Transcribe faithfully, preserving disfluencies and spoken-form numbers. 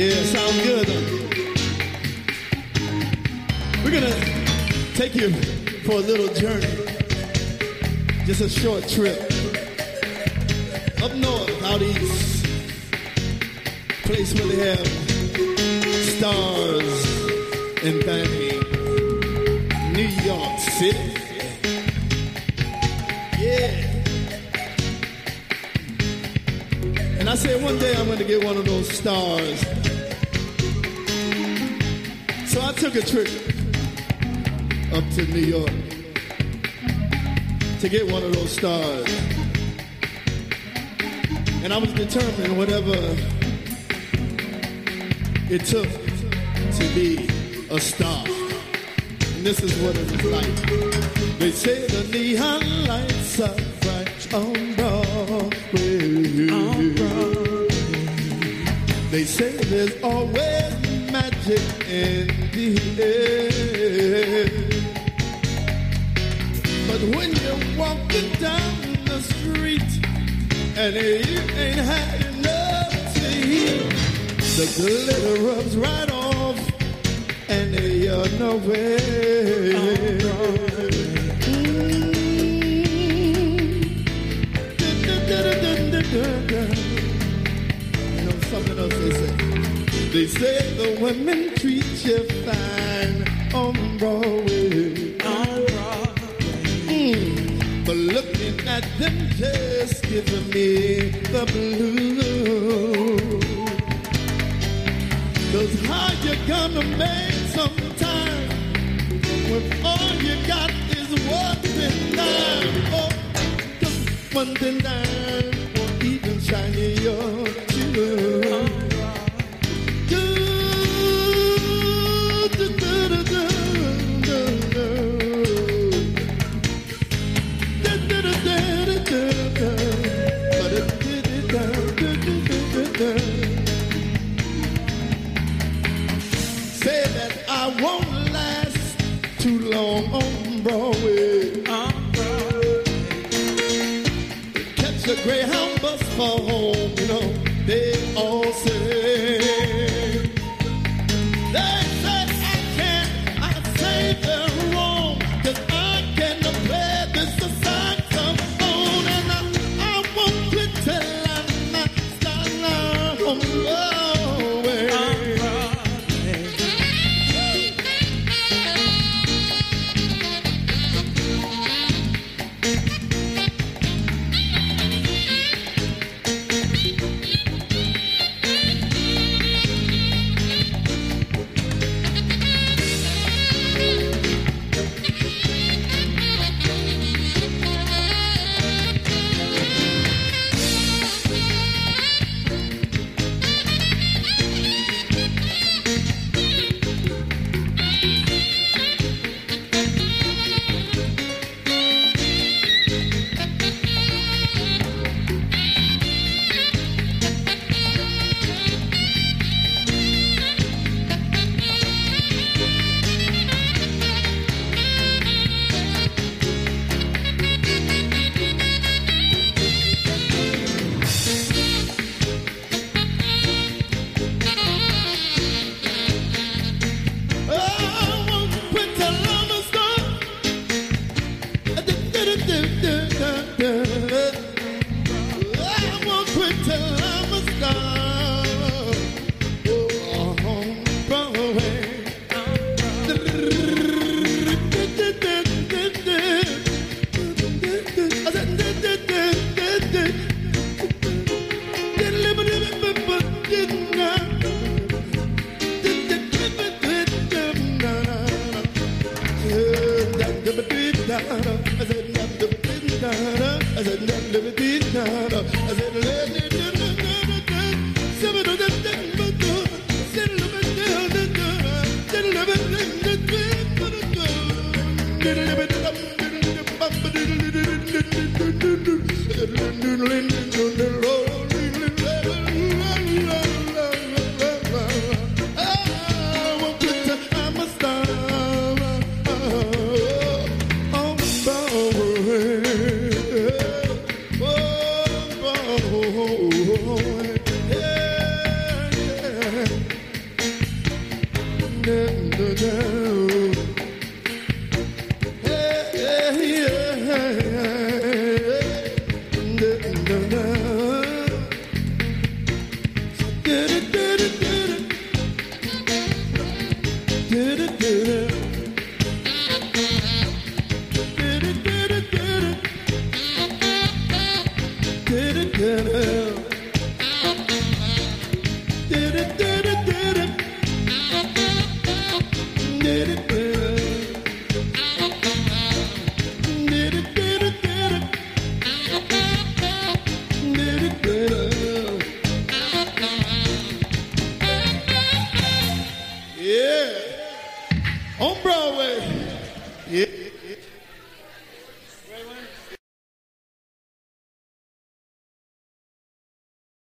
Yeah, sounds good. We're gonna take you for a little journey. Just a short trip. Up north, out east. Place where they have stars and fame. New York City. Yeah. And I said one day I'm going to get one of those stars. So I took a trip up to New York to get one of those stars. And I was determined whatever it took to be a star. And this is what it was like. They say the neon lights are bright on Broadway. On Broadway. They say there's always magic in the air. But when you're walking down the street and you ain't had enough to eat, the glitter rubs right off and you're nowhere. You know something else they say? They say the women treat you fine on Broadway. On Broadway. Mm. But looking at them just gives me the blues. 'Cause how you gonna make some time when all you got is one thing dime? Oh, just one thing dime, or even shiny your shoes. Say that I won't last too long on Broadway. On Broadway. Catch a Greyhound bus for home, you know, they all say. They say I can't, I say they're wrong, 'cause I can play this saxophone, and I, I won't quit till I'm not starting on Broadway. On Broadway. Yeah. On Broadway. Yeah.